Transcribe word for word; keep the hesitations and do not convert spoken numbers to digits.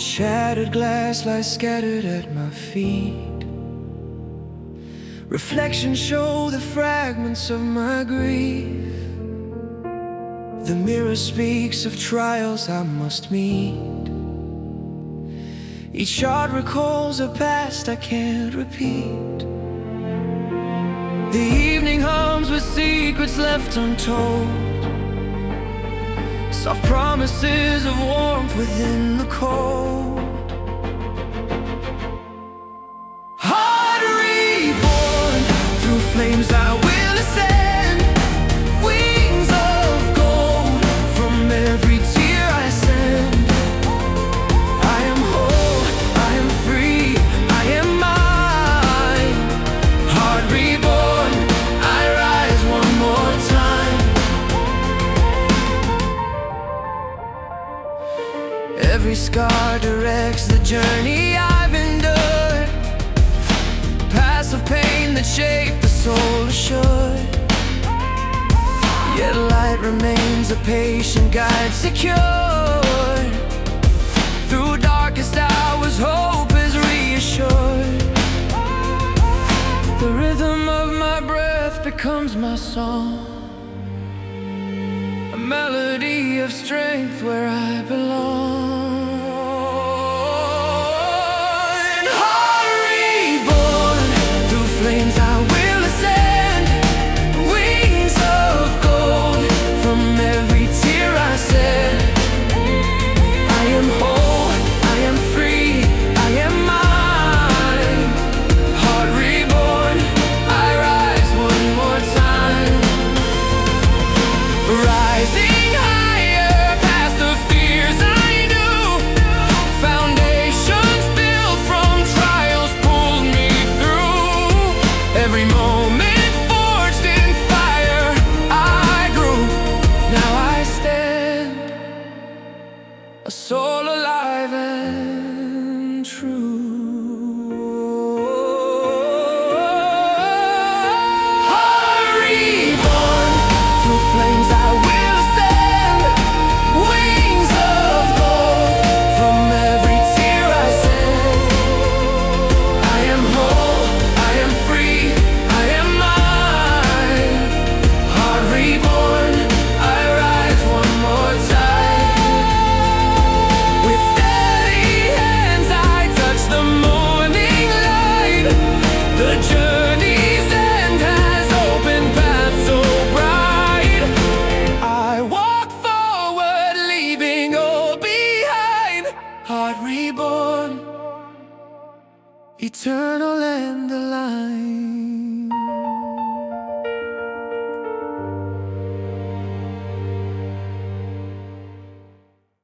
Shattered glass lies scattered at my feet. Reflections show the fragments of my grief. The mirror speaks of trials I must meet. Each shot recalls a past I can't repeat. The evening hums with secrets left untold, soft promises of warmth within the cold. Heart reborn, through flames I will ascend. Wings of gold, from every tear I send. I am whole, I am free, I am mine. Heart reborn, I rise one more time. Every scar directs the journey I've endured, paths of pain that shape the soul assured. Yet light remains a patient guide, secured. Through darkest hours, hope is reassured. The rhythm of my breath becomes my song, a melody of strength where I belong. Heart reborn, through flames I will ascend. Wings of gold, from every tear I shed. I am whole, I am free, I am mine. Heart reborn, I rise one more time. Rising higher past the fears I knew. Foundations built from trials pulled me through. Every moment forged in fire I grew. Now I stand, a soul alive and true. Heart reborn, through flames I will ascend. Wings of gold, from every tear I shed. I am whole, I am free, I am mine. Heart reborn, I rise one more time. With steady hands I touch the morning light. The journey's end has opened paths so bright. I walk forward, leaving all behind. Heart reborn, eternal and aligned.